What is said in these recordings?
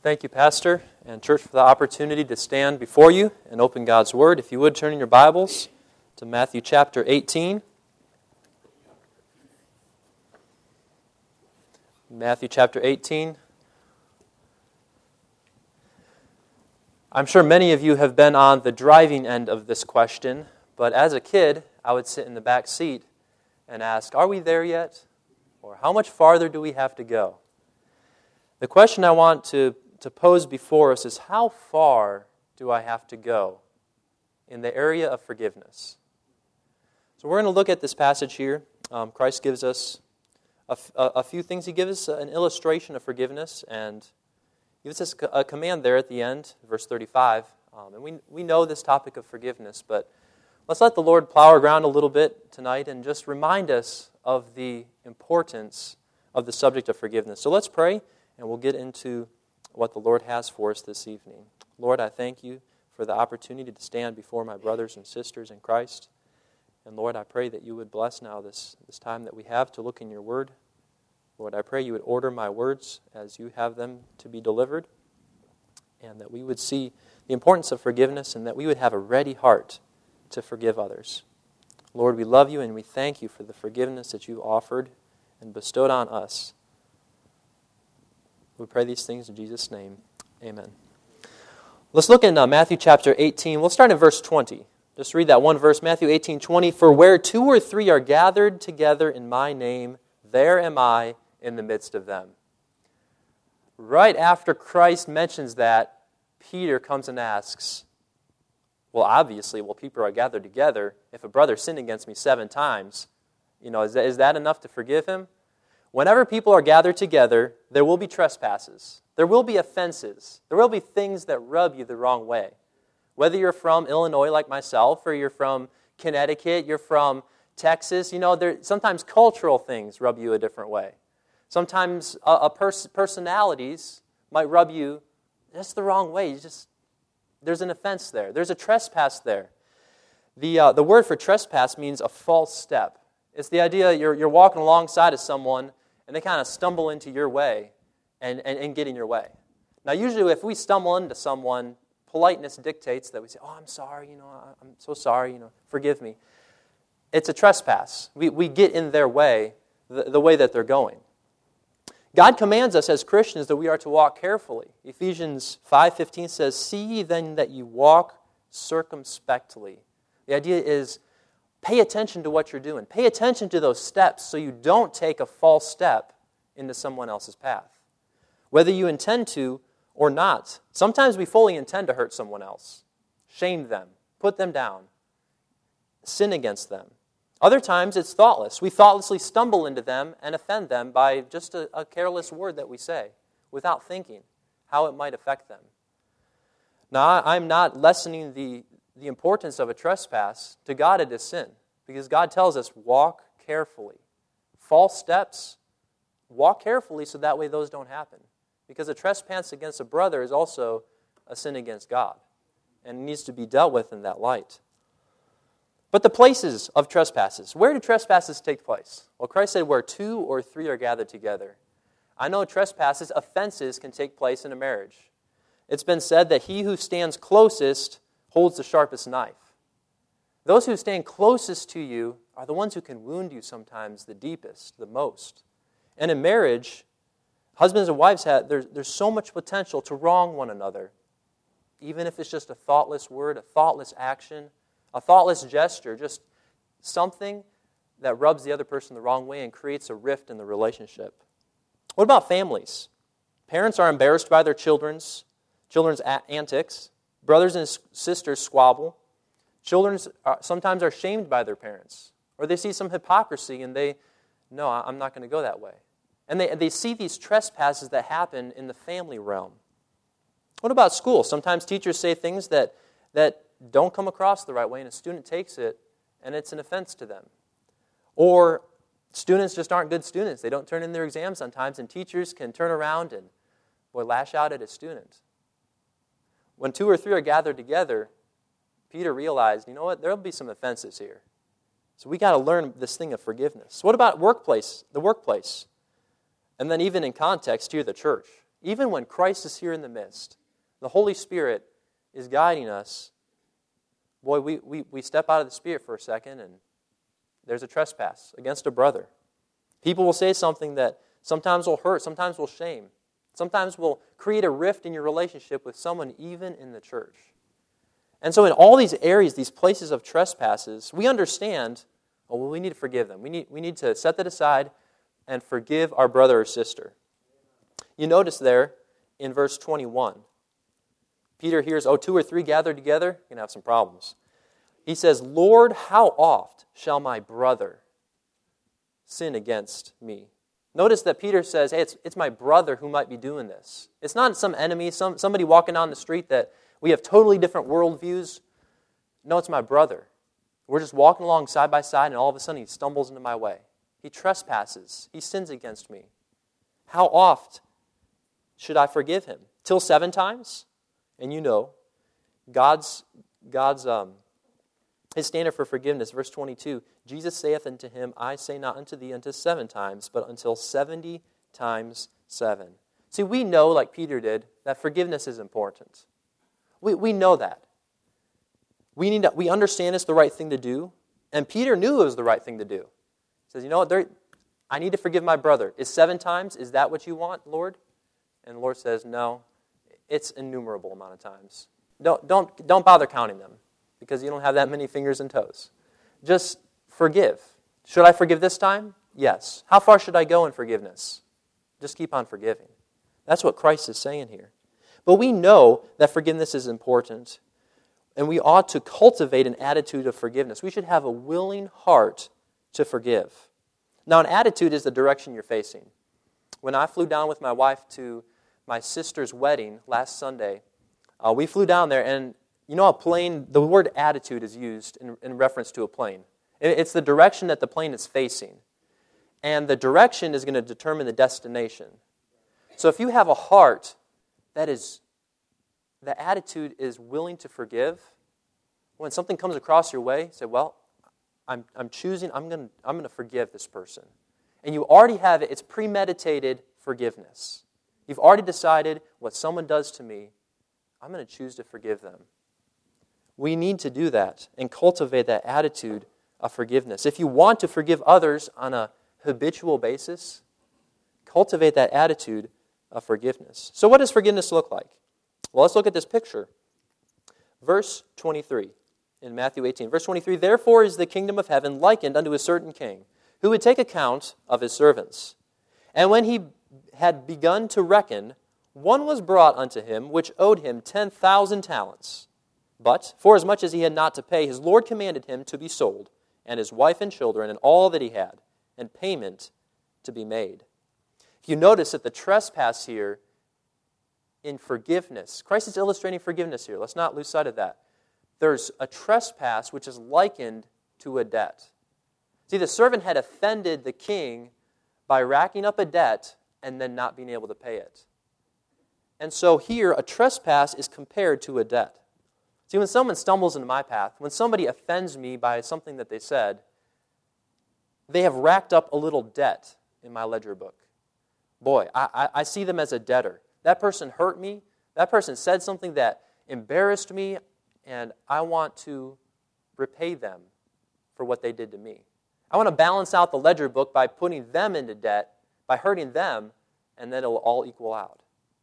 Thank you, Pastor and Church, for the opportunity to stand before you and open God's Word. If you would, turn in your Bibles to Matthew chapter 18. Matthew chapter 18. I'm sure many of you have been on the driving end of this question, but as a kid, I would sit in the back seat and ask, are we there yet? Or how much farther do we have to go? The question I want to pose before us is, how far do I have to go in the area of forgiveness? So we're going to look at this passage here. Christ gives us a few things. He gives us an illustration of forgiveness and gives us a command there at the end, verse 35. And we know this topic of forgiveness, but let's let the Lord plow our ground a little bit tonight and just remind us of the importance of the subject of forgiveness. So let's pray, and we'll get into what the Lord has for us this evening. Lord, I thank you for the opportunity to stand before my brothers and sisters in Christ. And Lord, I pray that you would bless now this time that we have to look in your word. Lord, I pray you would order my words as you have them to be delivered, and that we would see the importance of forgiveness and that we would have a ready heart to forgive others. Lord, we love you and we thank you for the forgiveness that you offered and bestowed on us. We pray these things in Jesus' name. Amen. Let's look in Matthew chapter 18. We'll start in verse 20. Just read that one verse, Matthew 18:20. For where 2 or 3 are gathered together in my name, there am I in the midst of them. Right after Christ mentions that, Peter comes and asks, well, obviously, people are gathered together. If a brother sinned against me 7 times, is that enough to forgive him? Whenever people are gathered together, there will be trespasses. There will be offenses. There will be things that rub you the wrong way. Whether you're from Illinois like myself, or you're from Connecticut, you're from Texas, sometimes cultural things rub you a different way. Sometimes personalities might rub you just the wrong way. There's an offense there. There's a trespass there. The word for trespass means a false step. It's the idea you're walking alongside of someone and they kind of stumble into your way and get in your way. Now, usually if we stumble into someone, politeness dictates that we say, oh, I'm sorry, I'm so sorry, forgive me. It's a trespass. We get in their way, the way that they're going. God commands us as Christians that we are to walk carefully. Ephesians 5:15 says, see ye then that you walk circumspectly. The idea is, pay attention to what you're doing. Pay attention to those steps so you don't take a false step into someone else's path, whether you intend to or not. Sometimes we fully intend to hurt someone else, shame them, put them down, sin against them. Other times it's thoughtless. We thoughtlessly stumble into them and offend them by just a careless word that we say without thinking how it might affect them. Now, I'm not lessening the importance of a trespass. To God it is sin, because God tells us, walk carefully. False steps, walk carefully so that way those don't happen. Because a trespass against a brother is also a sin against God, and it needs to be dealt with in that light. But the places of trespasses, where do trespasses take place? Well, Christ said where 2 or 3 are gathered together. I know trespasses, offenses can take place in a marriage. It's been said that he who stands closest holds the sharpest knife. Those who stand closest to you are the ones who can wound you sometimes the deepest, the most. And in marriage, husbands and wives, there's so much potential to wrong one another, even if it's just a thoughtless word, a thoughtless action, a thoughtless gesture, just something that rubs the other person the wrong way and creates a rift in the relationship. What about families? Parents are embarrassed by their children's antics. Brothers and sisters squabble. Children sometimes are shamed by their parents. Or they see some hypocrisy and no, I'm not going to go that way. And they see these trespasses that happen in the family realm. What about school? Sometimes teachers say things that don't come across the right way and a student takes it and it's an offense to them. Or students just aren't good students. They don't turn in their exams sometimes, and teachers can turn around and lash out at a student. When 2 or 3 are gathered together, Peter realized, you know what, there'll be some offenses here. So we got to learn this thing of forgiveness. What about the workplace? And then even in context here, the church. Even when Christ is here in the midst, the Holy Spirit is guiding us, boy, we step out of the Spirit for a second and there's a trespass against a brother. People will say something that sometimes will hurt, sometimes will shame, sometimes will create a rift in your relationship with someone even in the church. And so in all these areas, these places of trespasses, we understand, oh, well, we need to forgive them. We need to set that aside and forgive our brother or sister. You notice there in verse 21, Peter hears, oh, 2 or 3 gathered together, you're going to have some problems. He says, Lord, how oft shall my brother sin against me? Notice that Peter says, hey, it's my brother who might be doing this. It's not some enemy, somebody walking down the street that we have totally different worldviews. No, it's my brother. We're just walking along side by side, and all of a sudden he stumbles into my way. He trespasses. He sins against me. How oft should I forgive him? Till 7 times? And you know, God's his standard for forgiveness, verse 22, Jesus saith unto him, I say not unto thee unto 7 times, but until 70 times 7. See, we know, like Peter did, that forgiveness is important. We know that. We understand it's the right thing to do, and Peter knew it was the right thing to do. He says, you know what, I need to forgive my brother. Is 7 times, is that what you want, Lord? And the Lord says, no, it's an innumerable amount of times. Don't bother counting them, because you don't have that many fingers and toes. Just forgive. Should I forgive this time? Yes. How far should I go in forgiveness? Just keep on forgiving. That's what Christ is saying here. But we know that forgiveness is important, and we ought to cultivate an attitude of forgiveness. We should have a willing heart to forgive. Now, an attitude is the direction you're facing. When I flew down with my wife to my sister's wedding last Sunday, we flew down there, and you know, a plane, the word attitude is used in reference to a plane. It's the direction that the plane is facing. And the direction is going to determine the destination. So if you have a heart that is, the attitude is willing to forgive, when something comes across your way, say, well, I'm going to forgive this person. And you already have it, it's premeditated forgiveness. You've already decided what someone does to me, I'm going to choose to forgive them. We need to do that and cultivate that attitude of forgiveness. If you want to forgive others on a habitual basis, cultivate that attitude of forgiveness. So what does forgiveness look like? Well, let's look at this picture. Verse 23 in Matthew 18. Verse 23, therefore is the kingdom of heaven likened unto a certain king, who would take account of his servants. And when he had begun to reckon, one was brought unto him, which owed him 10,000 talents. But, forasmuch as he had not to pay, his Lord commanded him to be sold, and his wife and children, and all that he had, and payment to be made. If you notice that the trespass here in forgiveness, Christ is illustrating forgiveness here. Let's not lose sight of that. There's a trespass which is likened to a debt. See, the servant had offended the king by racking up a debt and then not being able to pay it. And so here, a trespass is compared to a debt. See, when someone stumbles into my path, when somebody offends me by something that they said, they have racked up a little debt in my ledger book. Boy, I see them as a debtor. That person hurt me. That person said something that embarrassed me, and I want to repay them for what they did to me. I want to balance out the ledger book by putting them into debt, by hurting them, and then it'll all equal out.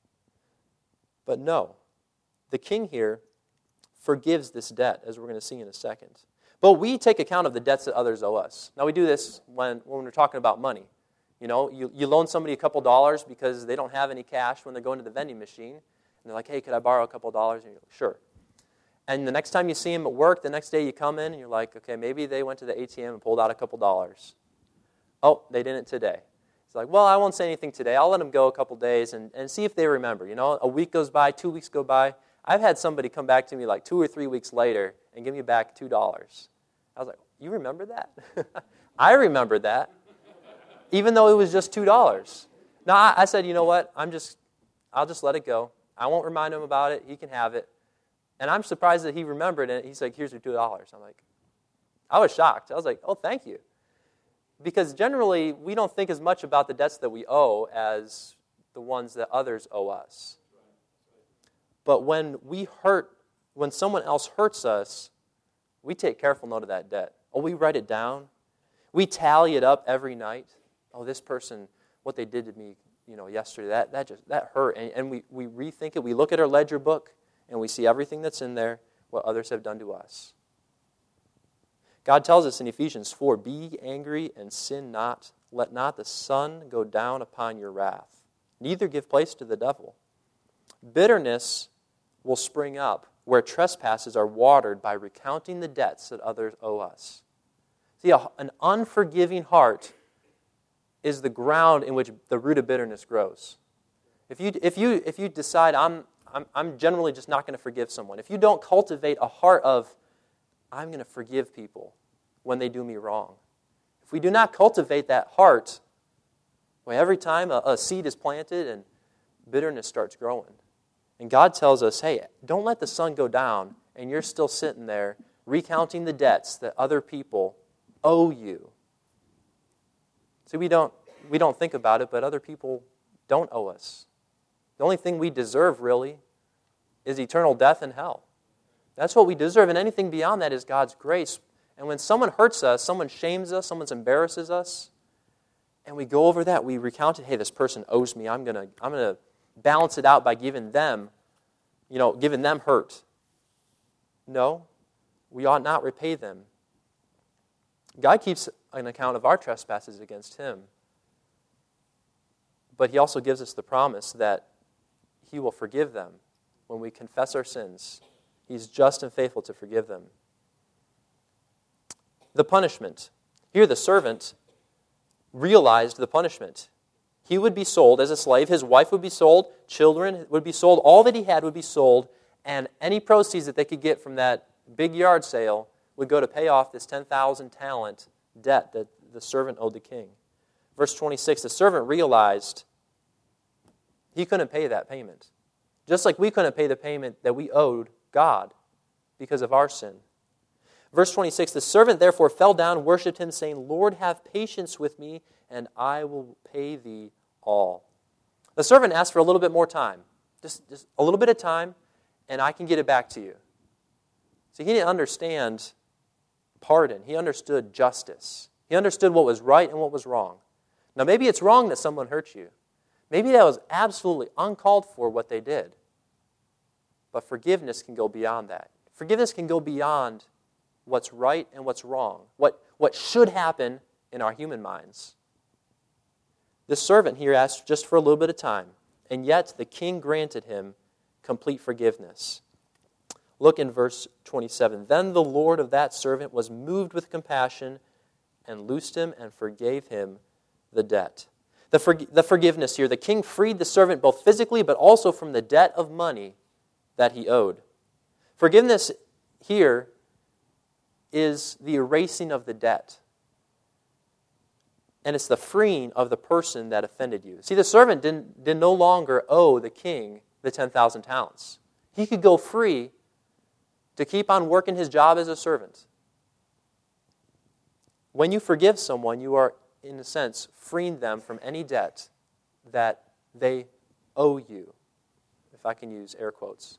But no, the king here forgives this debt, as we're going to see in a second. But we take account of the debts that others owe us. Now, we do this when we're talking about money. You know, you loan somebody a couple dollars because they don't have any cash when they're going to the vending machine. And they're like, hey, could I borrow a couple dollars? And you're like, sure. And the next time you see them at work, the next day you come in and you're like, okay, maybe they went to the ATM and pulled out a couple dollars. Oh, they didn't today. It's like, well, I won't say anything today. I'll let them go a couple days and see if they remember. You know, a week goes by, 2 weeks go by. I've had somebody come back to me like 2 or 3 weeks later and give me back $2. I was like, you remember that? I remember that, even though it was just $2. Now, I said, you know what? I'll just let it go. I won't remind him about it. He can have it. And I'm surprised that he remembered it. He's like, here's your $2. I'm like, I was shocked. I was like, oh, thank you. Because generally, we don't think as much about the debts that we owe as the ones that others owe us. But when someone else hurts us, we take careful note of that debt. Oh, we write it down. We tally it up every night. Oh, this person, what they did to me, yesterday, that hurt. And we rethink it. We look at our ledger book, and we see everything that's in there, what others have done to us. God tells us in Ephesians 4, be angry and sin not. Let not the sun go down upon your wrath. Neither give place to the devil. Bitterness will spring up where trespasses are watered by recounting the debts that others owe us. See, an unforgiving heart is the ground in which the root of bitterness grows. If you decide, I'm generally just not going to forgive someone, if you don't cultivate a heart of, I'm going to forgive people when they do me wrong, if we do not cultivate that heart, well, every time a seed is planted and bitterness starts growing. And God tells us, hey, don't let the sun go down and you're still sitting there recounting the debts that other people owe you. See, we don't think about it, but other people don't owe us. The only thing we deserve, really, is eternal death and hell. That's what we deserve, and anything beyond that is God's grace. And when someone hurts us, someone shames us, someone embarrasses us, and we go over that, we recount it, hey, this person owes me, I'm gonna balance it out by giving them hurt. No, we ought not repay them. God keeps an account of our trespasses against Him. But He also gives us the promise that He will forgive them when we confess our sins. He's just and faithful to forgive them. The punishment. Here the servant realized the punishment. He would be sold as a slave. His wife would be sold. Children would be sold. All that he had would be sold. And any proceeds that they could get from that big yard sale would go to pay off this 10,000 talent debt that the servant owed the king. Verse 26, the servant realized he couldn't pay that payment. Just like we couldn't pay the payment that we owed God because of our sin. Verse 26, the servant therefore fell down, worshipped Him, saying, Lord, have patience with me, and I will pay thee all. The servant asked for a little bit more time. Just a little bit of time, and I can get it back to you. See, he didn't understand pardon. He understood justice. He understood what was right and what was wrong. Now, maybe it's wrong that someone hurt you. Maybe that was absolutely uncalled for what they did. But forgiveness can go beyond that. Forgiveness can go beyond what's right and what's wrong, what should happen in our human minds. The servant here asked just for a little bit of time, and yet the king granted him complete forgiveness. Look in verse 27. Then the Lord of that servant was moved with compassion and loosed him and forgave him the debt. The forgiveness here, the king freed the servant both physically but also from the debt of money that he owed. Forgiveness here is the erasing of the debt. And it's the freeing of the person that offended you. See, the servant did no longer owe the king the 10,000 talents. He could go free to keep on working his job as a servant. When you forgive someone, you are, in a sense, freeing them from any debt that they owe you, if I can use air quotes.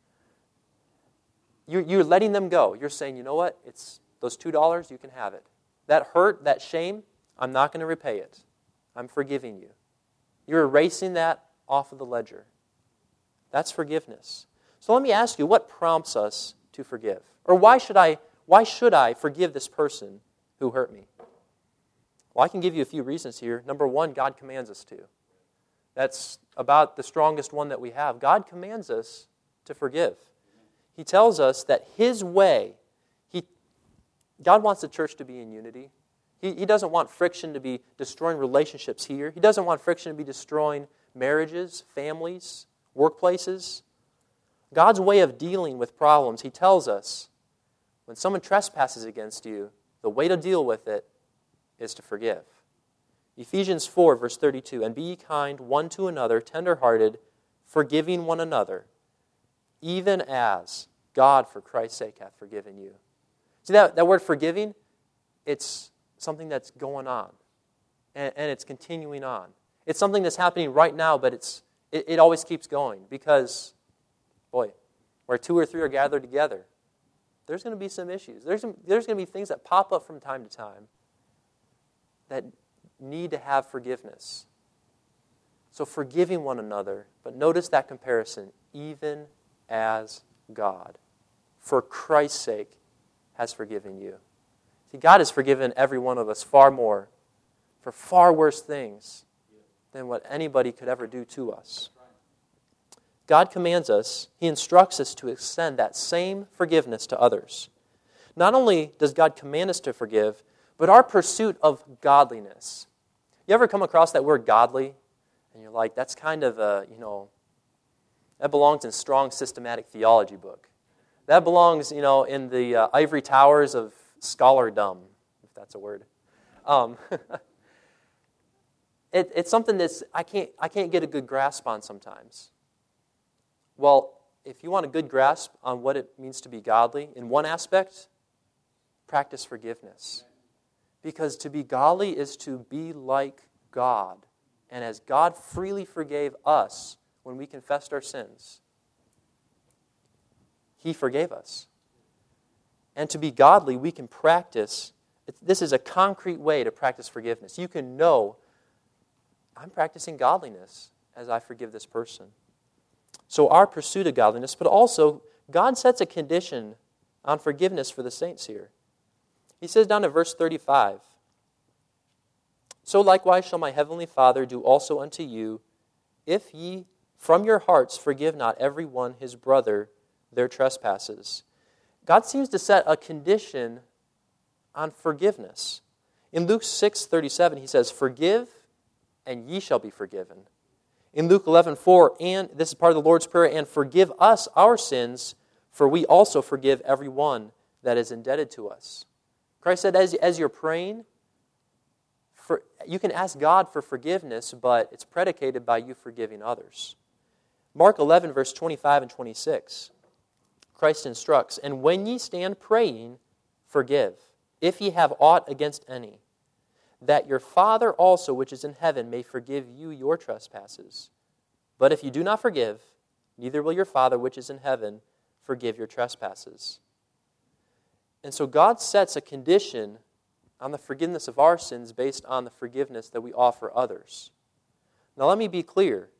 You're letting them go. You're saying, you know what? It's those $2, you can have it. That hurt, that shame, I'm not going to repay it. I'm forgiving you. You're erasing that off of the ledger. That's forgiveness. So let me ask you, what prompts us to forgive? Or why should I forgive this person who hurt me? Well, I can give you a few reasons here. Number one, God commands us to. That's about the strongest one that we have. God commands us to forgive. He tells us that His way, God wants the church to be in unity. He doesn't want friction to be destroying relationships here. He doesn't want friction to be destroying marriages, families, workplaces. God's way of dealing with problems, He tells us, when someone trespasses against you, the way to deal with it is to forgive. Ephesians 4, verse 32, and be ye kind one to another, tender-hearted, forgiving one another, even as God for Christ's sake hath forgiven you. See that word forgiving? It's something that's going on. And it's continuing on. It's something that's happening right now, but it always keeps going because, boy, where two or three are gathered together, there's going to be some issues. There's going to be things that pop up from time to time that need to have forgiveness. So forgiving one another, but notice that comparison, even as God, for Christ's sake, has forgiven you. See, God has forgiven every one of us far more, for far worse things than what anybody could ever do to us. God commands us, He instructs us to extend that same forgiveness to others. Not only does God command us to forgive, but our pursuit of godliness. You ever come across that word godly? And you're like, that's kind of that belongs in strong systematic theology book. That belongs, in the ivory towers of scholardom, if that's a word. It's something that's I can't get a good grasp on sometimes. Well, if you want a good grasp on what it means to be godly, in one aspect, practice forgiveness. Because to be godly is to be like God. And as God freely forgave us when we confessed our sins, He forgave us. And to be godly, we can practice. This is a concrete way to practice forgiveness. You can know, I'm practicing godliness as I forgive this person. So our pursuit of godliness, but also God sets a condition on forgiveness for the saints here. He says down in verse 35, "So likewise shall my heavenly Father do also unto you, if ye from your hearts forgive not every one his brother their trespasses." God seems to set a condition on forgiveness. In Luke 6:37, He says, "Forgive, and ye shall be forgiven." In Luke 11:4, and this is part of the Lord's Prayer, "And forgive us our sins, for we also forgive every one that is indebted to us." Christ said, as you're praying, you can ask God for forgiveness, but it's predicated by you forgiving others. Mark 11, verse 25 and 26, Christ instructs, "And when ye stand praying, forgive, if ye have aught against any, that your Father also which is in heaven may forgive you your trespasses. But if you do not forgive, neither will your Father which is in heaven forgive your trespasses." And so God sets a condition on the forgiveness of our sins based on the forgiveness that we offer others. Now let me be clear.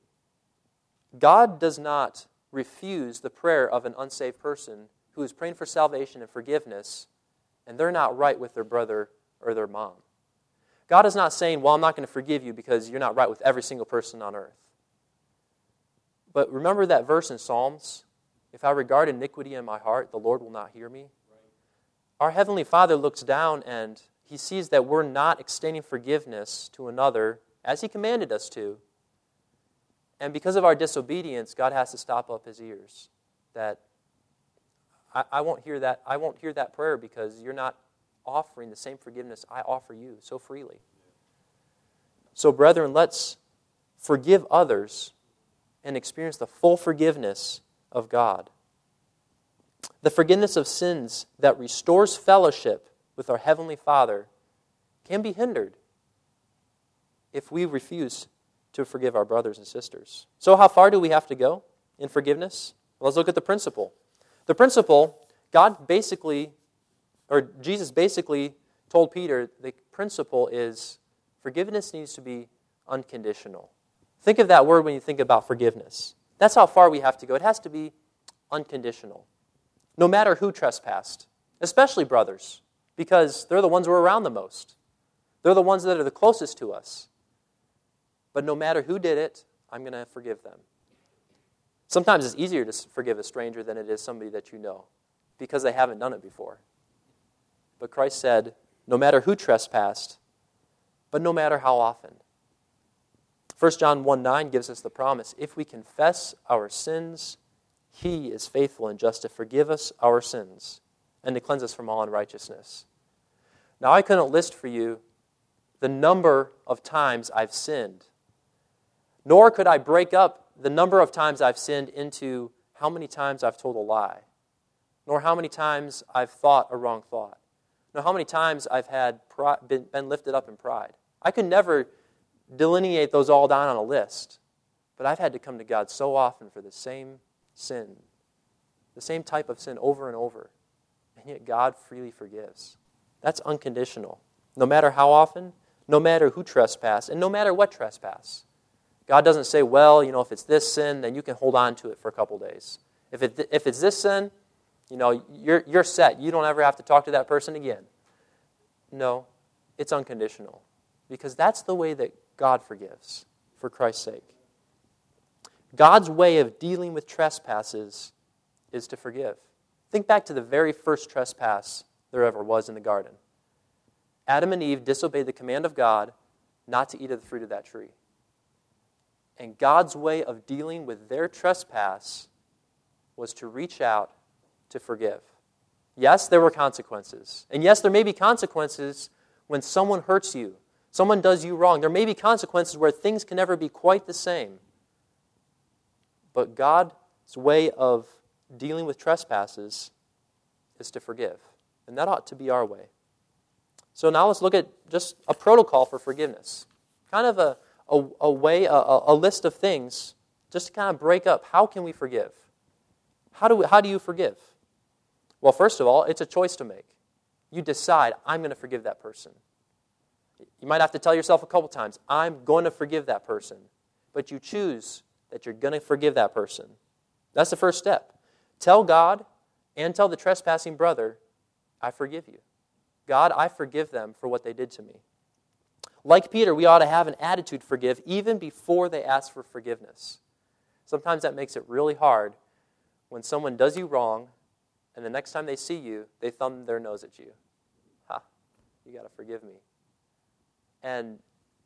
God does not refuse the prayer of an unsaved person who is praying for salvation and forgiveness, and they're not right with their brother or their mom. God is not saying, well, I'm not going to forgive you because you're not right with every single person on earth. But remember that verse in Psalms, "If I regard iniquity in my heart, the Lord will not hear me." Our Heavenly Father looks down and He sees that we're not extending forgiveness to another as He commanded us to. And because of our disobedience, God has to stop up His ears. That I won't hear that. I won't hear that prayer because you're not offering the same forgiveness I offer you so freely. So, brethren, let's forgive others and experience the full forgiveness of God. The forgiveness of sins that restores fellowship with our Heavenly Father can be hindered if we refuse to forgive our brothers and sisters. So how far do we have to go in forgiveness? Well, let's look at the principle. The principle, Jesus basically told Peter, the principle is forgiveness needs to be unconditional. Think of that word when you think about forgiveness. That's how far we have to go. It has to be unconditional. No matter who trespassed, especially brothers, because they're the ones we're around the most. They're the ones that are the closest to us. But no matter who did it, I'm going to forgive them. Sometimes it's easier to forgive a stranger than it is somebody that you know, because they haven't done it before. But Christ said, no matter who trespassed, but no matter how often. 1 John 1:9 gives us the promise, if we confess our sins, He is faithful and just to forgive us our sins and to cleanse us from all unrighteousness. Now, I couldn't list for you the number of times I've sinned, nor could I break up the number of times I've sinned into how many times I've told a lie, nor how many times I've thought a wrong thought, nor how many times I've had been lifted up in pride. I could never delineate those all down on a list. But I've had to come to God so often for the same sin, the same type of sin over and over. And yet God freely forgives. That's unconditional. No matter how often, no matter who trespass, and no matter what trespass. God doesn't say, well, if it's this sin, then you can hold on to it for a couple days. If it's this sin, you're set. You don't ever have to talk to that person again. No, it's unconditional. Because that's the way that God forgives, for Christ's sake. God's way of dealing with trespasses is to forgive. Think back to the very first trespass there ever was in the garden. Adam and Eve disobeyed the command of God not to eat of the fruit of that tree. And God's way of dealing with their trespass was to reach out to forgive. Yes, there were consequences. And yes, there may be consequences when someone hurts you, someone does you wrong. There may be consequences where things can never be quite the same. But God's way of dealing with trespasses is to forgive. And that ought to be our way. So now let's look at just a protocol for forgiveness. Kind of a way, a list of things just to kind of break up how can we forgive? How do you forgive? Well, first of all, it's a choice to make. You decide, I'm going to forgive that person. You might have to tell yourself a couple times, I'm going to forgive that person. But you choose that you're going to forgive that person. That's the first step. Tell God and tell the trespassing brother, I forgive you. God, I forgive them for what they did to me. Like Peter, we ought to have an attitude to forgive even before they ask for forgiveness. Sometimes that makes it really hard when someone does you wrong and the next time they see you, they thumb their nose at you. You got to forgive me. And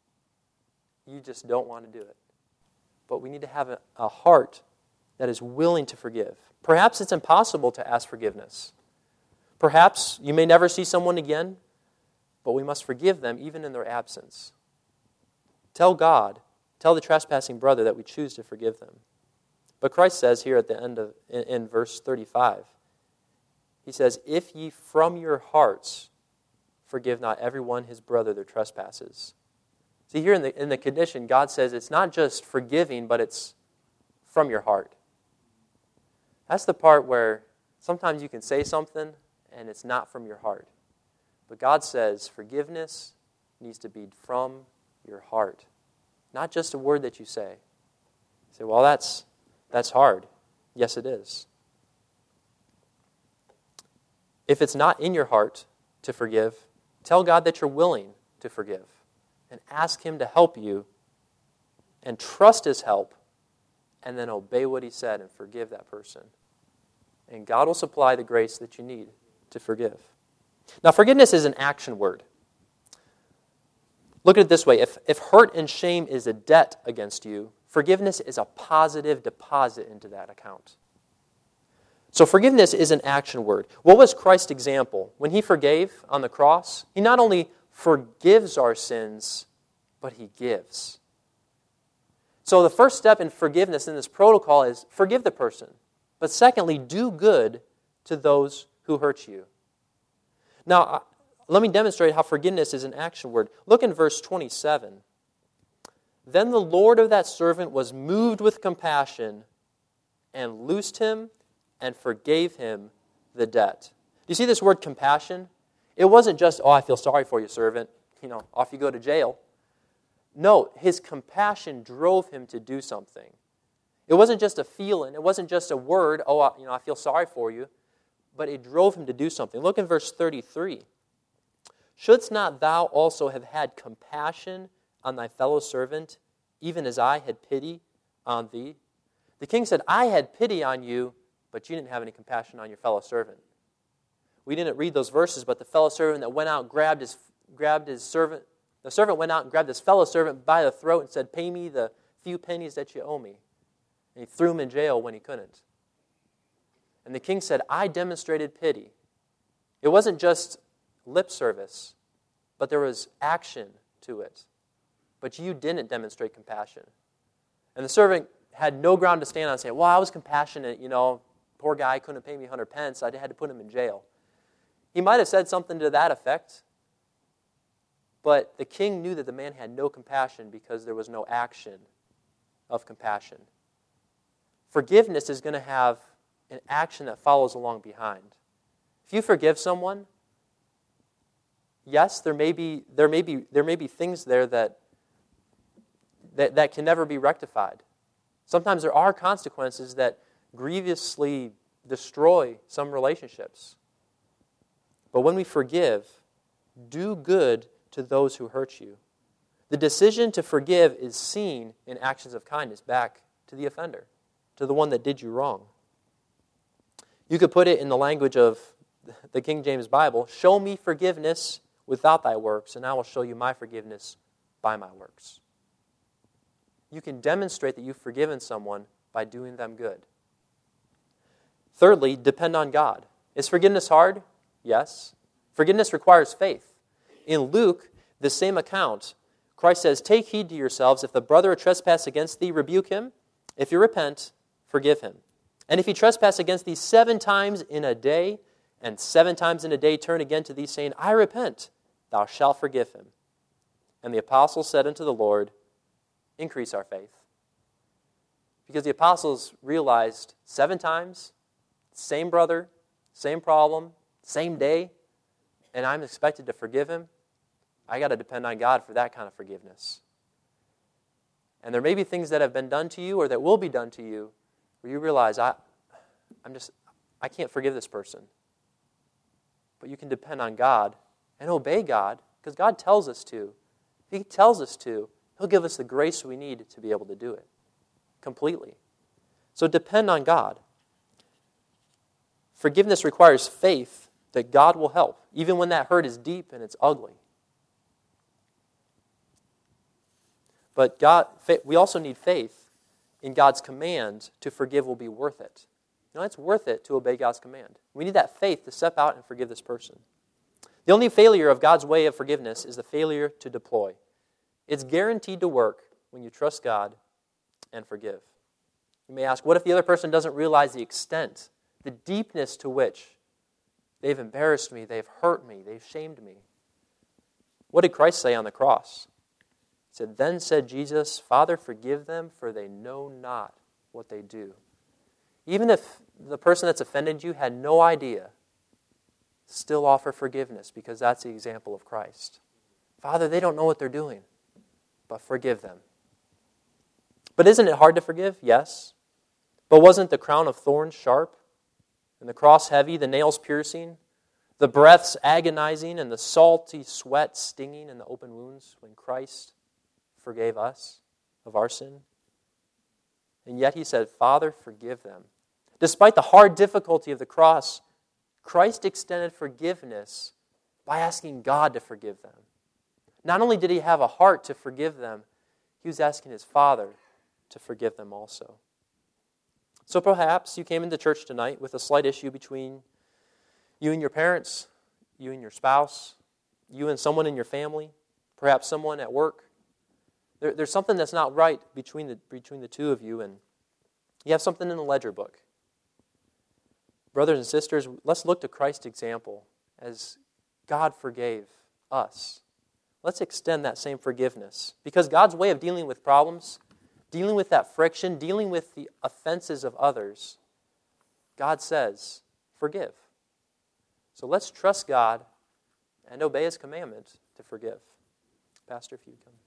you just don't want to do it. But we need to have a heart that is willing to forgive. Perhaps it's impossible to ask forgiveness. Perhaps you may never see someone again, but we must forgive them even in their absence. Tell God, tell the trespassing brother that we choose to forgive them. But Christ says here at the end of in verse 35, He says, if ye from your hearts forgive not everyone his brother their trespasses. See, here in the condition, God says it's not just forgiving, but it's from your heart. That's the part where sometimes you can say something and it's not from your heart. But God says forgiveness needs to be from your heart. Not just a word that you say. You say, well, that's hard. Yes, it is. If it's not in your heart to forgive, tell God that you're willing to forgive. And ask Him to help you. And trust His help. And then obey what He said and forgive that person. And God will supply the grace that you need to forgive. Now, forgiveness is an action word. Look at it this way. If hurt and shame is a debt against you, forgiveness is a positive deposit into that account. So forgiveness is an action word. What was Christ's example? When He forgave on the cross, He not only forgives our sins, but He gives. So the first step in forgiveness in this protocol is forgive the person. But secondly, do good to those who hurt you. Now, let me demonstrate how forgiveness is an action word. Look in verse 27. Then the Lord of that servant was moved with compassion and loosed him and forgave him the debt. Do you see this word compassion? It wasn't just, I feel sorry for you, servant. Off you go to jail. No, His compassion drove him to do something. It wasn't just a feeling. It wasn't just a word, I feel sorry for you. But it drove him to do something. Look in verse 33. Shouldst not thou also have had compassion on thy fellow servant, even as I had pity on thee? The king said, I had pity on you, but you didn't have any compassion on your fellow servant. We didn't read those verses, but the fellow servant that went out grabbed his servant. The servant went out and grabbed his fellow servant by the throat and said, pay me the few pennies that you owe me. And he threw him in jail when he couldn't. And the king said, I demonstrated pity. It wasn't just lip service, but there was action to it. But you didn't demonstrate compassion. And the servant had no ground to stand on saying, I was compassionate, poor guy couldn't pay me 100 pence, I had to put him in jail. He might have said something to that effect. But the king knew that the man had no compassion because there was no action of compassion. Forgiveness is going to have an action that follows along behind. If you forgive someone, yes, there may be things there that can never be rectified. Sometimes there are consequences that grievously destroy some relationships. But when we forgive, do good to those who hurt you. The decision to forgive is seen in actions of kindness back to the offender, to the one that did you wrong. You could put it in the language of the King James Bible, show me forgiveness without thy works, and I will show you my forgiveness by my works. You can demonstrate that you've forgiven someone by doing them good. Thirdly, depend on God. Is forgiveness hard? Yes. Forgiveness requires faith. In Luke, the same account, Christ says, take heed to yourselves. If the brother trespass against thee, rebuke him. If you repent, forgive him. And if he trespass against thee 7 times in a day, and 7 times in a day turn again to thee, saying, I repent, thou shalt forgive him. And the apostles said unto the Lord, increase our faith. Because the apostles realized 7 times, same brother, same problem, same day, and I'm expected to forgive him. I got to depend on God for that kind of forgiveness. And there may be things that have been done to you or that will be done to you where you realize, I can't forgive this person. But you can depend on God and obey God because God tells us to. If He tells us to, He'll give us the grace we need to be able to do it completely. So depend on God. Forgiveness requires faith that God will help, even when that hurt is deep and it's ugly. But we also need faith in God's command to forgive will be worth it. You know, it's worth it to obey God's command. We need that faith to step out and forgive this person. The only failure of God's way of forgiveness is the failure to deploy. It's guaranteed to work when you trust God and forgive. You may ask, what if the other person doesn't realize the extent, the deepness to which they've embarrassed me, they've hurt me, they've shamed me? What did Christ say on the cross? He said, then said Jesus, Father, forgive them, for they know not what they do. Even if the person that's offended you had no idea, still offer forgiveness because that's the example of Christ. Father, they don't know what they're doing, but forgive them. But isn't it hard to forgive? Yes. But wasn't the crown of thorns sharp, and the cross heavy, the nails piercing, the breaths agonizing, and the salty sweat stinging in the open wounds when Christ forgave us of our sin? And yet He said, Father, forgive them. Despite the hard difficulty of the cross, Christ extended forgiveness by asking God to forgive them. Not only did He have a heart to forgive them, He was asking His Father to forgive them also. So perhaps you came into church tonight with a slight issue between you and your parents, you and your spouse, you and someone in your family, perhaps someone at work. There's something that's not right between the two of you, and you have something in the ledger book. Brothers and sisters, let's look to Christ's example as God forgave us. Let's extend that same forgiveness. Because God's way of dealing with problems, dealing with that friction, dealing with the offenses of others, God says, forgive. So let's trust God and obey His commandment to forgive. Pastor, if you would come.